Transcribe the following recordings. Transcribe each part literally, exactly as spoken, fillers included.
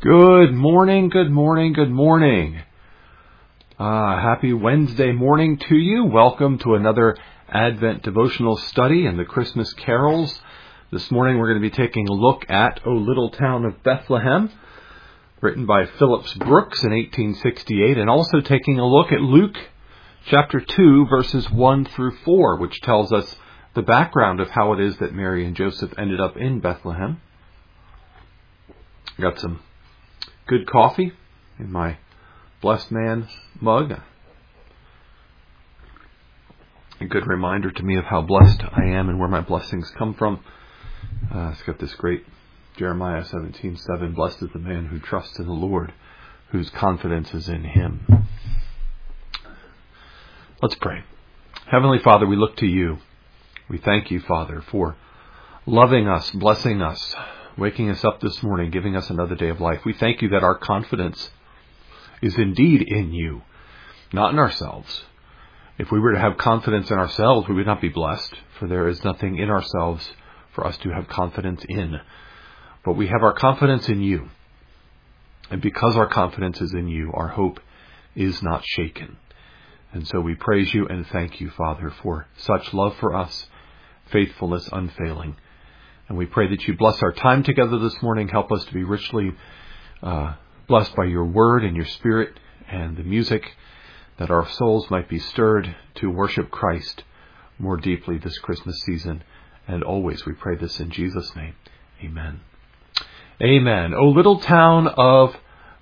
Good morning, good morning, good morning. Uh, happy Wednesday morning to you. Welcome to another Advent devotional study and the Christmas carols. This morning we're going to be taking a look at O Little Town of Bethlehem, written by Phillips Brooks in eighteen sixty-eight, and also taking a look at Luke chapter two, verses one through four, which tells us the background of how it is that Mary and Joseph ended up in Bethlehem. Got some good coffee in my Blessed Man mug. A good reminder to me of how blessed I am and where my blessings come from. Uh, it's got this great Jeremiah seventeen seven. Blessed is the man who trusts in the Lord, whose confidence is in him. Let's pray. Heavenly Father, we look to you. We thank you, Father, for loving us, blessing us, waking us up this morning, giving us another day of life. We thank you that our confidence is indeed in you, not in ourselves. If we were to have confidence in ourselves, we would not be blessed, for there is nothing in ourselves for us to have confidence in. But we have our confidence in you. And because our confidence is in you, our hope is not shaken. And so we praise you and thank you, Father, for such love for us, faithfulness unfailing. And we pray that you bless our time together this morning. Help us to be richly uh, blessed by your word and your spirit and the music, that our souls might be stirred to worship Christ more deeply this Christmas season. And always we pray this in Jesus' name. Amen. Amen. O Little Town of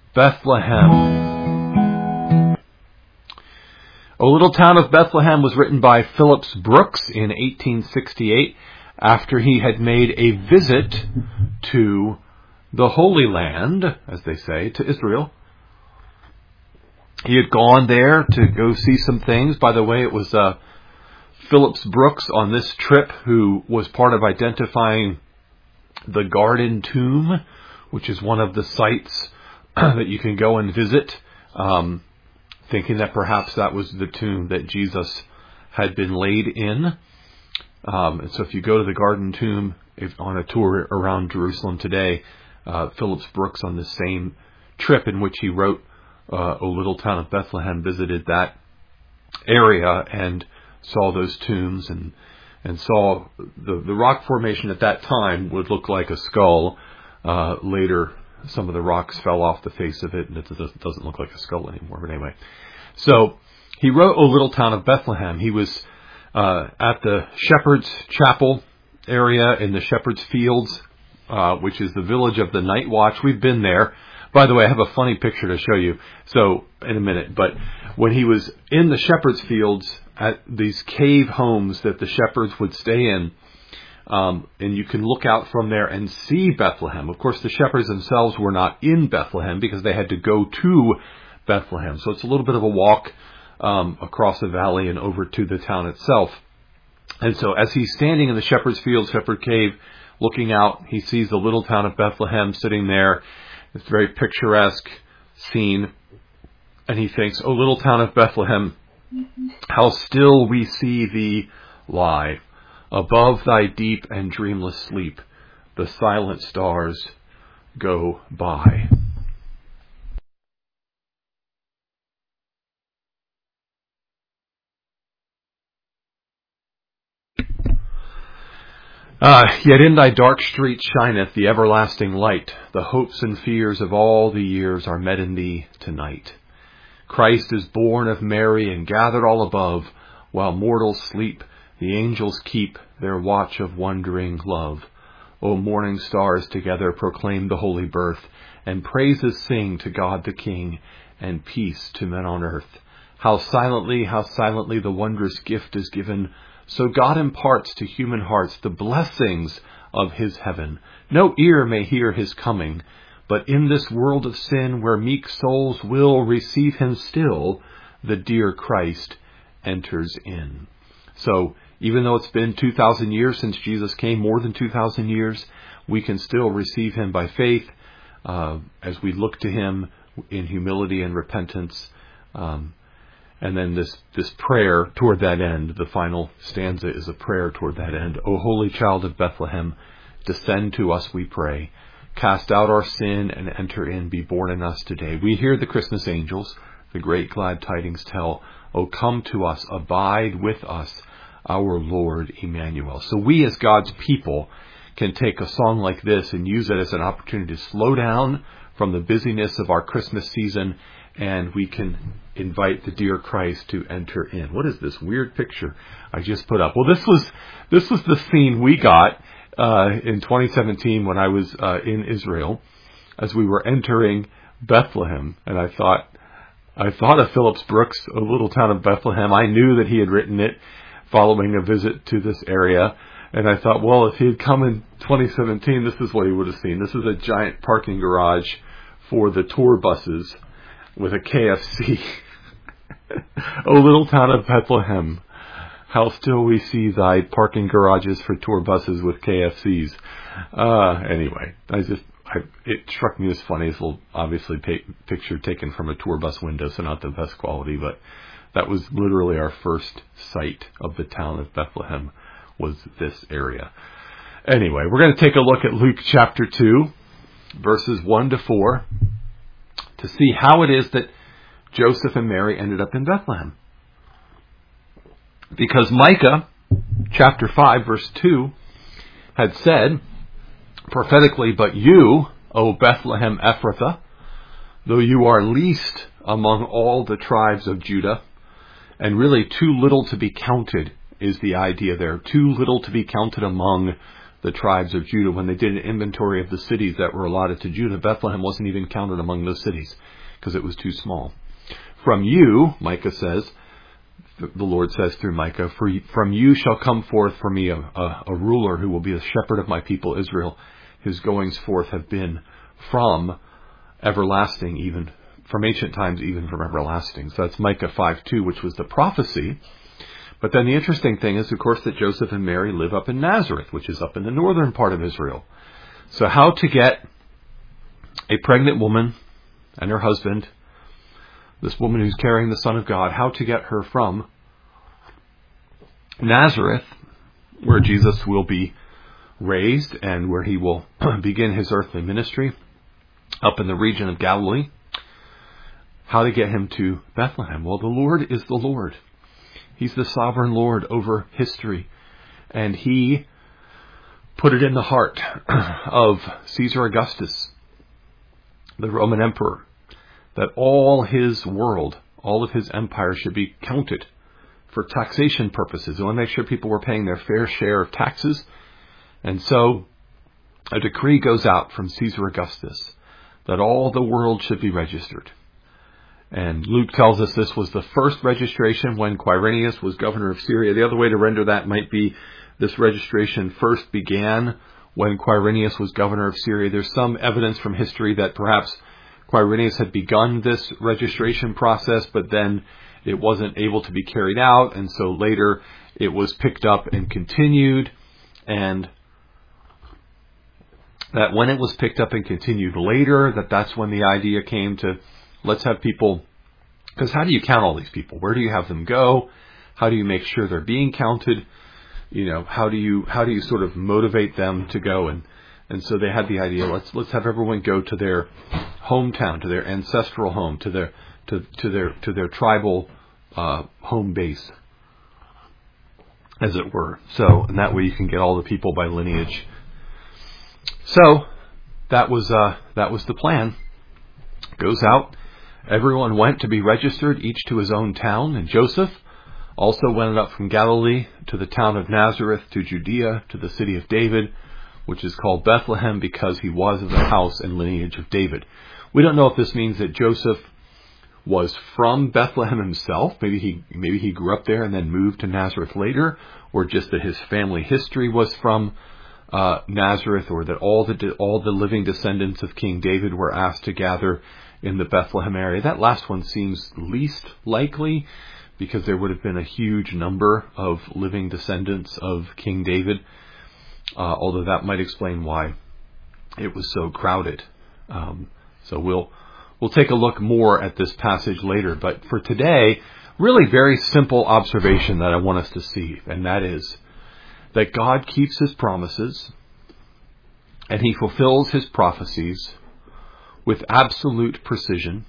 Bethlehem. O Little Town of Bethlehem was written by Phillips Brooks in eighteen sixty-eight. After he had made a visit to the Holy Land, as they say, to Israel. He had gone there to go see some things. By the way, it was uh, Phillips Brooks on this trip who was part of identifying the Garden Tomb, which is one of the sites that you can go and visit, um, thinking that perhaps that was the tomb that Jesus had been laid in. Um, and so if you go to the Garden Tomb if on a tour around Jerusalem today, uh, Phillips Brooks on the same trip in which he wrote uh, O Little Town of Bethlehem visited that area and saw those tombs and and saw the, the rock formation at that time would look like a skull. Uh, later, some of the rocks fell off the face of it and it doesn't look like a skull anymore. But anyway, so he wrote O Little Town of Bethlehem. He was Uh, at the Shepherd's Chapel area in the Shepherd's Fields, uh, which is the village of the Night Watch. We've been there. By the way, I have a funny picture to show you. So in a minute, but when he was in the Shepherd's Fields at these cave homes that the shepherds would stay in, um, and you can look out from there and see Bethlehem. Of course, the shepherds themselves were not in Bethlehem because they had to go to Bethlehem. So it's a little bit of a walk Um, across the valley and over to the town itself. And so as he's standing in the Shepherd's Field, Shepherd Cave, looking out, he sees the little town of Bethlehem sitting there. It's a very picturesque scene. And he thinks, O little town of Bethlehem, how still we see thee lie. Above thy deep and dreamless sleep, the silent stars go by. Ah, yet in thy dark street shineth the everlasting light. The hopes and fears of all the years are met in thee tonight. Christ is born of Mary and gathered all above, while mortals sleep, the angels keep their watch of wondering love. O morning stars together proclaim the holy birth, and praises sing to God the King, and peace to men on earth. How silently, how silently the wondrous gift is given, so God imparts to human hearts the blessings of his heaven. No ear may hear his coming, but in this world of sin, where meek souls will receive him still, the dear Christ enters in. So even though it's been two thousand years since Jesus came, more than two thousand years, we can still receive him by faith uh, as we look to him in humility and repentance. Um, And then this, this prayer toward that end, the final stanza is a prayer toward that end. O holy child of Bethlehem, descend to us, we pray. cast out our sin and enter in, be born in us today. We hear the Christmas angels, the great glad tidings tell, O come to us, abide with us, our Lord Emmanuel. So we as God's people can take a song like this and use it as an opportunity to slow down from the busyness of our Christmas season, and we can invite the dear Christ to enter in. What is this weird picture I just put up? Well, this was this was the scene we got uh, in twenty seventeen when I was uh, in Israel, as we were entering Bethlehem, and I thought I thought of Phillips Brooks, A Little Town of Bethlehem. I knew that he had written it following a visit to this area, and I thought, well, if he had come in twenty seventeen, this is what he would have seen. This is a giant parking garage for the tour buses with a K F C. O little town of Bethlehem, how still we see thy parking garages for tour buses with K F Cs. Uh, anyway, I just, I, it struck me as funny. It's a little, obviously pa- picture taken from a tour bus window, so not the best quality, but that was literally our first sight of the town of Bethlehem, was this area. Anyway, we're going to take a look at Luke chapter two, verses one to four, to see how it is that Joseph and Mary ended up in Bethlehem. Because Micah, chapter five, verse two, had said prophetically, but you, O Bethlehem Ephrathah, though you are least among all the tribes of Judah, and really too little to be counted is the idea there, too little to be counted among the tribes of Judah. When they did an inventory of the cities that were allotted to Judah, Bethlehem wasn't even counted among those cities because it was too small. From you, Micah says, the Lord says through Micah, For, from you shall come forth for me a, a, a ruler who will be the shepherd of my people Israel. His goings forth have been from everlasting, even from ancient times, even from everlasting. So that's Micah five two, which was the prophecy. But then the interesting thing is, of course, that Joseph and Mary live up in Nazareth, which is up in the northern part of Israel. So how to get a pregnant woman and her husband, this woman who's carrying the Son of God, how to get her from Nazareth, where Jesus will be raised and where he will begin his earthly ministry, up in the region of Galilee, how to get him to Bethlehem. Well, the Lord is the Lord. He's the sovereign Lord over history. And he put it in the heart of Caesar Augustus, the Roman emperor, that all his world, all of his empire should be counted for taxation purposes. He wanted to make sure people were paying their fair share of taxes. And so a decree goes out from Caesar Augustus that all the world should be registered. And Luke tells us this was the first registration when Quirinius was governor of Syria. The other way to render that might be this registration first began when Quirinius was governor of Syria. There's some evidence from history that perhaps Quirinius had begun this registration process, but then it wasn't able to be carried out, and so later it was picked up and continued, and that when it was picked up and continued later, that that's when the idea came to, let's have people, because how do you count all these people? Where do you have them go? How do you make sure they're being counted? You know, how do you how do you sort of motivate them to go? And and so they had the idea, let's let's have everyone go to their hometown, to their ancestral home, to their to, to their to their tribal uh, home base, as it were. So, and that way you can get all the people by lineage. So that was uh, that was the plan. Goes out. Everyone went to be registered, each to his own town. And Joseph also went up from Galilee to the town of Nazareth, to Judea, to the city of David, which is called Bethlehem because he was of the house and lineage of David. We don't know if this means that Joseph was from Bethlehem himself. Maybe he maybe he grew up there and then moved to Nazareth later, or just that his family history was from uh, Nazareth, or that all the all the living descendants of King David were asked to gather in the Bethlehem area. That last one seems least likely, because there would have been a huge number of living descendants of King David, uh, although that might explain why it was so crowded. Um, so we'll we'll take a look more at this passage later. But for today, really very simple observation that I want us to see, and that is that God keeps his promises, And he fulfills his prophecies with absolute precision,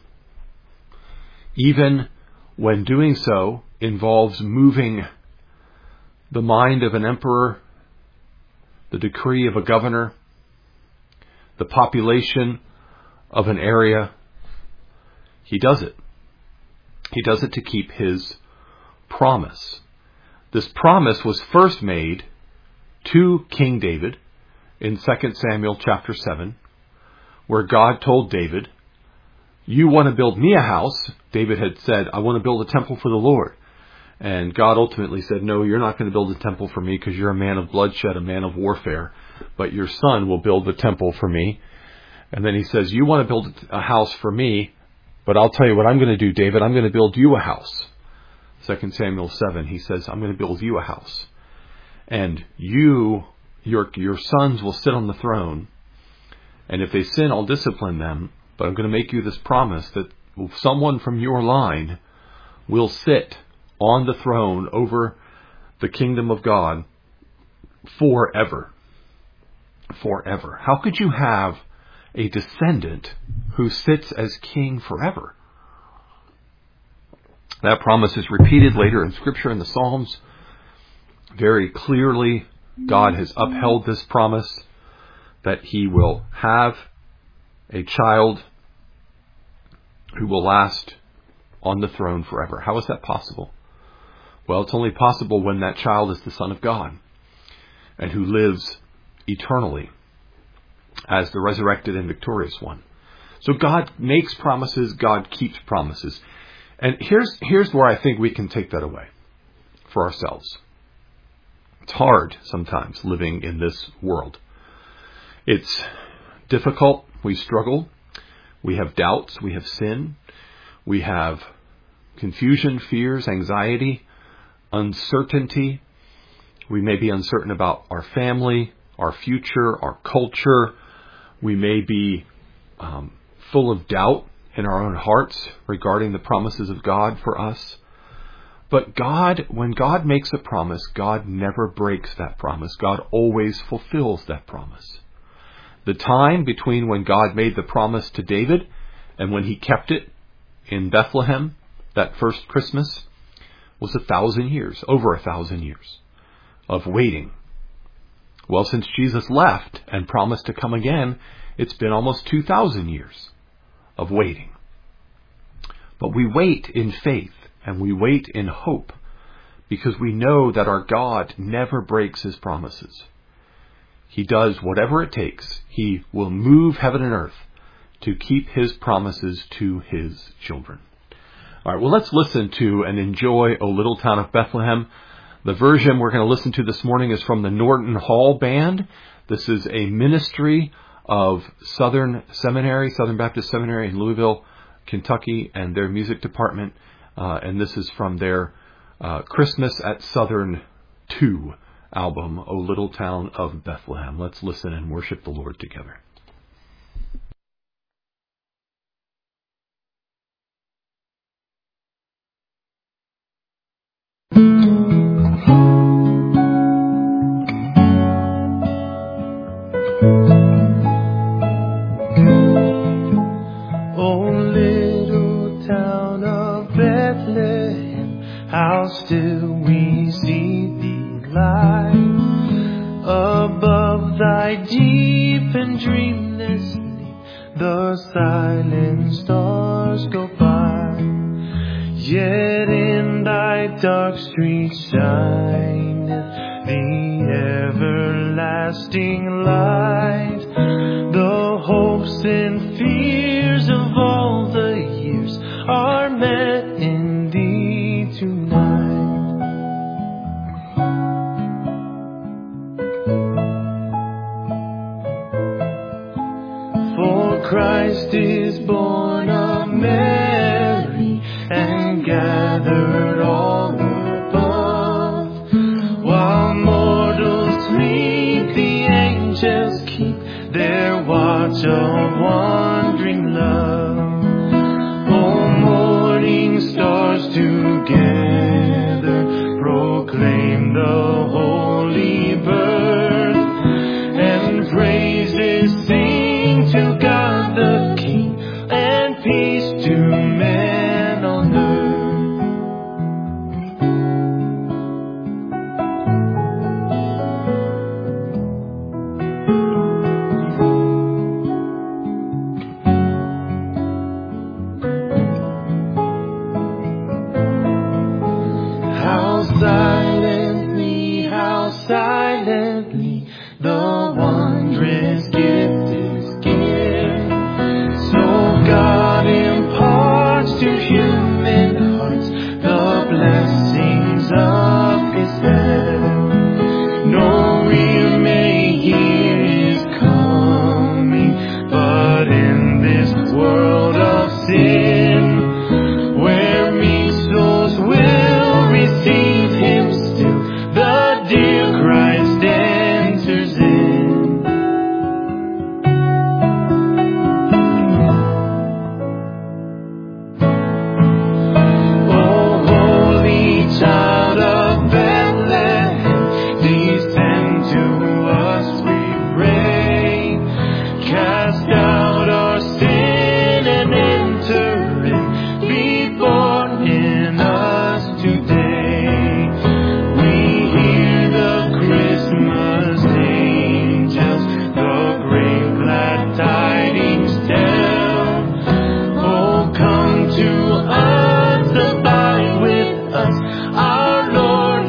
even when doing so involves moving the mind of an emperor, the decree of a governor, the population of an area. He does it. He does it to keep his promise. This promise was first made to King David in Second Samuel chapter seven, where God told David, you want to build me a house. David had said, I want to build a temple for the Lord. And God ultimately said, no, you're not going to build a temple for me because you're a man of bloodshed, a man of warfare. But your son will build the temple for me. And then he says, you want to build a house for me, but I'll tell you what I'm going to do, David. I'm going to build you a house. Second Samuel seven, he says, I'm going to build you a house. And you, your, your sons will sit on the throne. And if they sin, I'll discipline them. But I'm going to make you this promise that someone from your line will sit on the throne over the kingdom of God forever. Forever. How could you have a descendant who sits as king forever? That promise is repeated later in Scripture in the Psalms. Very clearly, God has upheld this promise that he will have a child who will last on the throne forever. How is that possible? Well, it's only possible when that child is the Son of God and who lives eternally as the resurrected and victorious one. So God makes promises, God keeps promises. And here's here's where I think we can take that away for ourselves. It's hard sometimes living in this world. It's difficult. We struggle. We have doubts. We have sin. We have confusion, fears, anxiety, uncertainty. We may be uncertain about our family, our future, our culture. We may be um, full of doubt in our own hearts regarding the promises of God for us. But God, when God makes a promise, God never breaks that promise. God always fulfills that promise. The time between when God made the promise to David and when he kept it in Bethlehem, that first Christmas, was a thousand years, over a thousand years of waiting. Well, since Jesus left and promised to come again, it's been almost two thousand years of waiting. But we wait in faith and we wait in hope because we know that our God never breaks his promises. He does whatever it takes. He will move heaven and earth to keep his promises to his children. All right, well, let's listen to and enjoy O Little Town of Bethlehem. The version we're going to listen to this morning is from the Norton Hall Band. This is a ministry of Southern Seminary, Southern Baptist Seminary in Louisville, Kentucky, and their music department. Uh, and this is from their uh, Christmas at Southern two album, O Little Town of Bethlehem. Let's listen and worship the Lord together. Still we see thee lie above thy deep and dreamless sleep. The silent stars go by, yet in thy dark streets shineth the everlasting light. The hopes and fears of all the years are met in thee tonight. Christ is born of Mary and gathered all above. While mortals sleep, the angels keep their watch of wandering love. Oh, morning stars together proclaim the holy birth and praise it. to God the King, and peace to men on earth. How silently, how silently the wondrous gift is given. So God imparts to human hearts the blessings of His heaven. No ear may hear His coming, but in this world of sin, where meek souls will receive Him still, the dear Christ enters in. Oh, holy child of Bethlehem, descend to us, we pray. Cast out our sin and enter in. Be born in us today. We hear the Christmas angels, the great glad tidings tell. Oh, come to us, abide with us, our Lord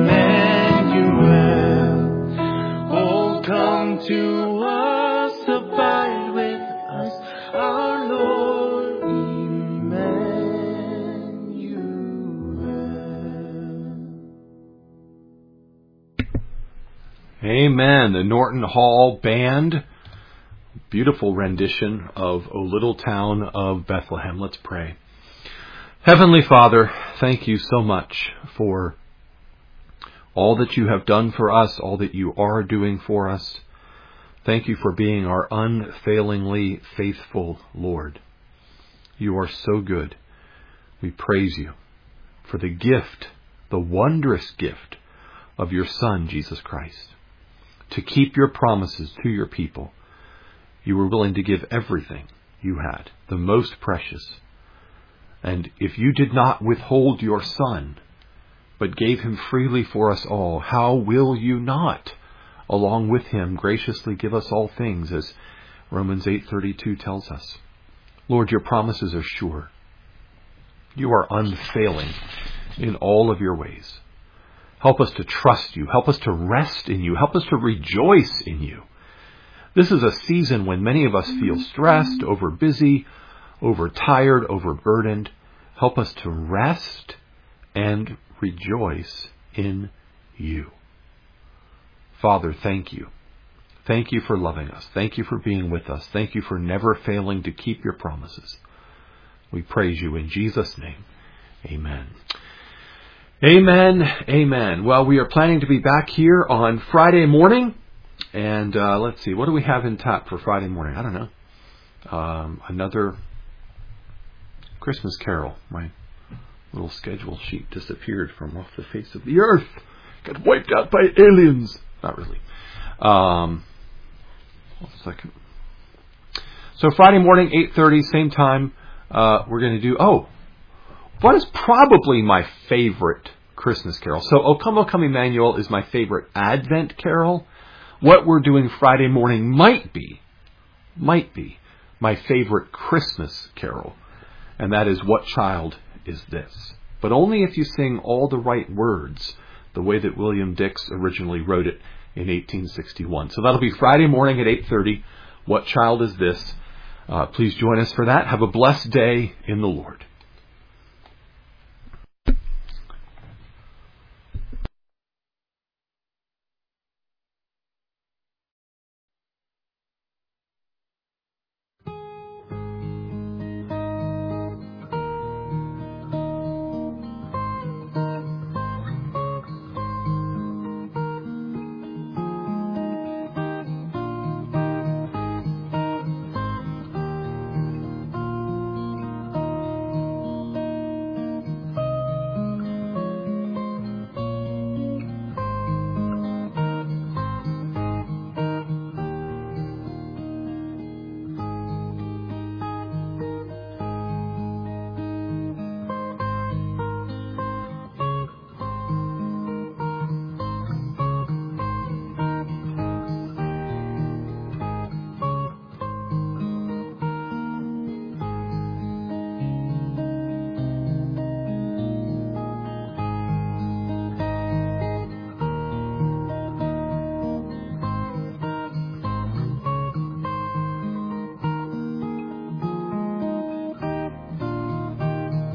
Emmanuel. Oh, come to us, abide with us, our Lord Emmanuel. Amen. The Norton Hall Band. Beautiful rendition of O Little Town of Bethlehem. Let's pray. Heavenly Father, thank you so much for all that you have done for us, all that you are doing for us. Thank you for being our unfailingly faithful Lord. You are so good. We praise you for the gift, the wondrous gift of your Son, Jesus Christ. To keep your promises to your people, you were willing to give everything you had, the most precious. And if you did not withhold your Son, but gave him freely for us all, how will you not, along with him, graciously give us all things, as Romans eight thirty-two tells us? Lord, your promises are sure. You are unfailing in all of your ways. Help us to trust you. Help us to rest in you. Help us to rejoice in you. This is a season when many of us feel stressed, overbusy, overtired, overburdened. Help us to rest and rejoice in you. Father, thank you. Thank you for loving us. Thank you for being with us. Thank you for never failing to keep your promises. We praise you in Jesus' name. Amen. Amen. Amen. Well, we are planning to be back here on Friday morning. And uh, let's see, what do we have in tap for Friday morning? I don't know. Um, another Christmas carol. My little schedule sheet disappeared from off the face of the earth. Got wiped out by aliens. Not really. Um, one second. So Friday morning, eight thirty, same time, uh, we're going to do, oh, what is probably my favorite Christmas carol? So O Come, O Come Emmanuel is my favorite Advent carol. What we're doing Friday morning might be, might be my favorite Christmas carol. And that is, What Child Is This? But only if you sing all the right words, the way that William Dix originally wrote it in eighteen sixty-one. So that'll be Friday morning at eight thirty. What Child Is This? Uh, please join us for that. Have a blessed day in the Lord.